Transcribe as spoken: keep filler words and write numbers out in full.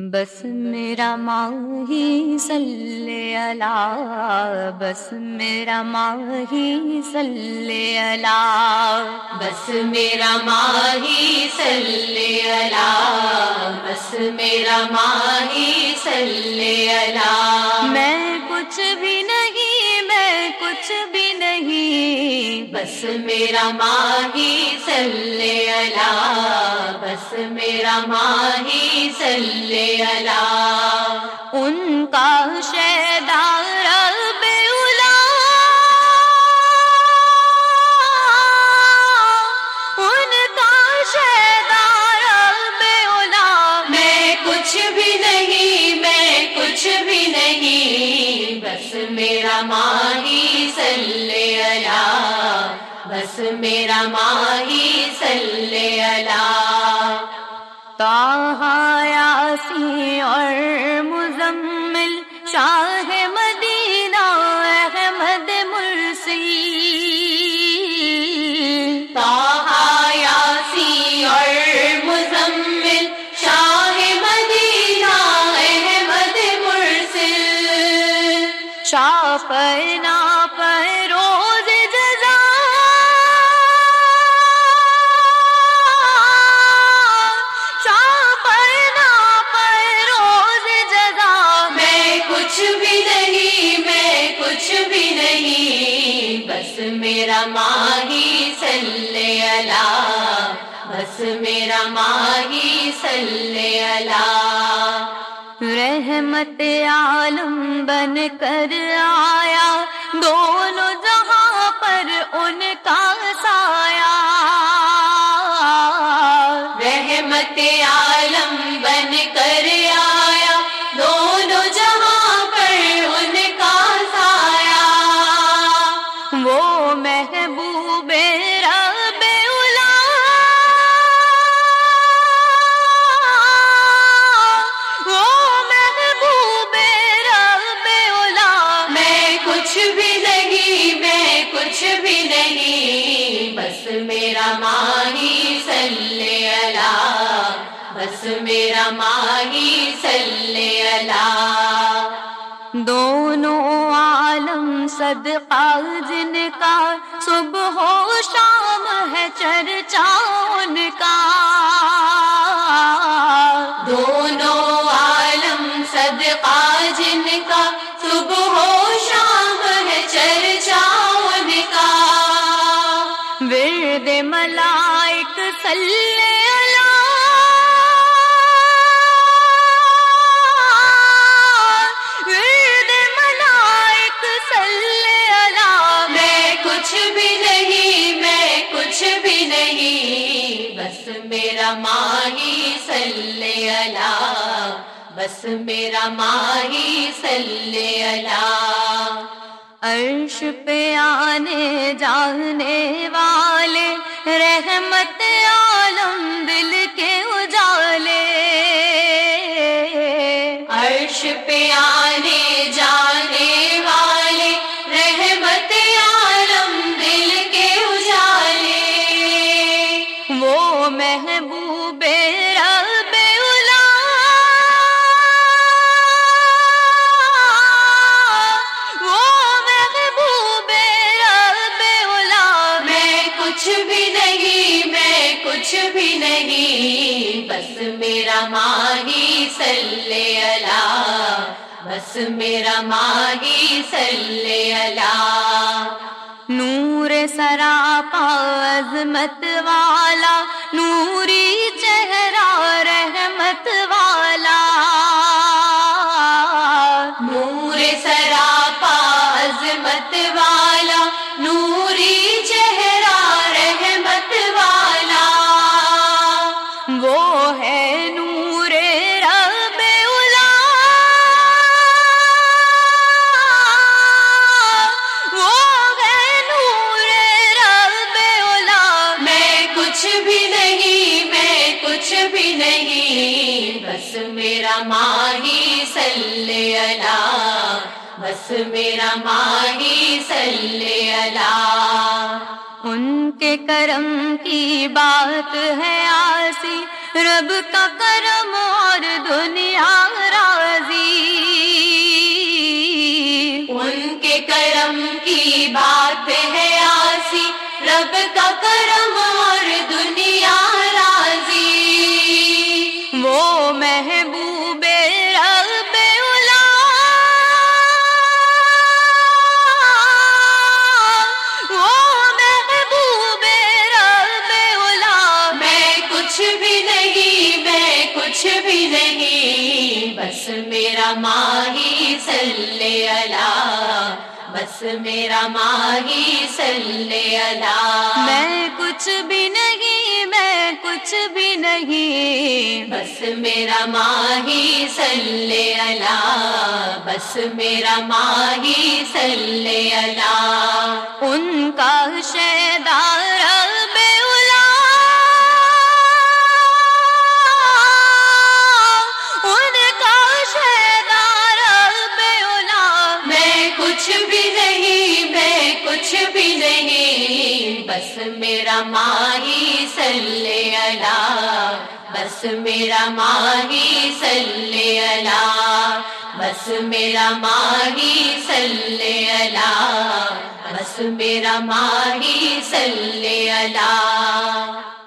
بس میرا ماہی صلی اللہ، بس میرا ماہی صلی اللہ، بس میرا ماہی صلی اللہ، بس میرا ماہی صلی اللہ۔ میں کچھ بھی نہیں، میں کچھ بھی نہیں، بس میرا ماہی صلی اللہ، بس میرا ماہی صلی اللہ۔ ان کا شیدا رب اولا، ان کا شیدا رب اولا۔ میں کچھ بھی نہیں، میں کچھ بھی نہیں، بس میرا ماہی صلی اللہ، بس میرا ماہی صلی اللہ۔ طٰہٰ، یاسین اور مزمل، شاہ مدینہ احمد مرسی۔ طٰہٰ، یاسین اور مزمل، شاہ مدینہ احمد مرسل۔ شاپنا پر روز جزا، شاپنا پر روز جزا۔ میں کچھ بھی نہیں، میں کچھ بھی نہیں، بس میرا ماہی صلی اللہ، بس میرا ماہی صلی اللہ۔ رحمت عالم بن کر آیا، دونوں جہاں پر ان کا سایہ۔ رحمت عالم بن کر آیا، دونوں جہاں پر ان کا سایہ۔ وہ محبوب رب اولا، وہ محبوب رب اولا۔ میں کچھ بھی نہیں، میں کچھ بھی نہیں، بس میرا ماہی صلی اللہ، بس میرا ماہی صلی اللہ۔ دونوں عالم صدقہ جن کا، صبح و شام ہے چرچا ان کا۔ دونوں عالم صدقہ جن کا، صبح و شام ہے چرچا ان کا۔ ورد ملائک صلی اللہ، ورد ملائک صلی اللہ۔ میں کچھ بھی نہیں، میں کچھ بھی نہیں، بس میرا ماہی صلی اللہ، بس میرا ماہی صلی اللہ۔ عرش پہ آنے جانے والے، رحمت عالم دل کے اجالے۔ عرش پہ آنے جانے والے، رحمت عالم دل کے اجالے۔ وہ محبوب رب اولا، وہ محبوب رب اولا۔ میں کچھ بھی نہیں، میں کچھ بھی نہیں، بس میرا ماہی صلی اللہ، بس میرا ماہی صلی اللہ۔ نور سراپا عظمت والا، نوری چہرہ رحمت والا۔ نور سراپا عظمت والا، نوری چہرہ رحمت والا۔ وہ ہے نور رب اولا، وہ ہے نور رب اولا۔ میں کچھ بھی نہیں، میں کچھ بھی نہیں، بس میرا ماہی صلی اللہ، بس میرا ماہی صلی اللہ۔ ان کے کرم کی بات ہے آسی، رب کا کرم اور دنیا کرم اور دنیا راضی، وہ محبوب رب اولا، وہ محبوب رب اولا، میں کچھ بھی نہیں، میں کچھ بھی نہیں، بس میرا ماہی صلی اللہ، بس میرا ماہی صلی اللہ، میں کچھ بھی نہیں، میں کچھ بھی نہیں، بس میرا ماہی صلی اللہ، بس میرا ماہی صلی اللہ، ان کا شیدا رب اولا، ان کا شیدا رب اولا، میں کچھ بھی نہیں، میں کچھ بھی نہیں، بس میرا ماہی صلی اللہ، بس میرا ماہی صلی اللہ، بس میرا ماہی صلی اللہ، بس میرا ماہی صلی اللہ۔